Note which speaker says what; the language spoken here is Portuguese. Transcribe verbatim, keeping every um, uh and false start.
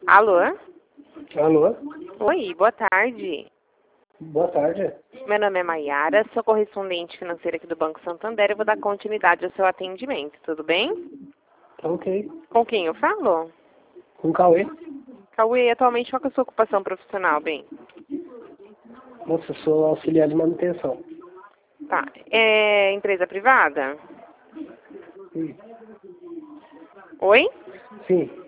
Speaker 1: Alô?
Speaker 2: Alô?
Speaker 1: Oi, boa tarde.
Speaker 2: Boa tarde.
Speaker 1: Meu nome é Maiara, sou correspondente financeira aqui do Banco Santander e vou dar continuidade ao seu atendimento, tudo bem?
Speaker 2: Tá ok.
Speaker 1: Com quem eu falo?
Speaker 2: Com Cauê?
Speaker 1: Cauê, atualmente qual que é a sua ocupação profissional, bem?
Speaker 2: Nossa, eu sou auxiliar de manutenção.
Speaker 1: Tá, é empresa privada?
Speaker 2: Sim.
Speaker 1: Oi?
Speaker 2: Sim.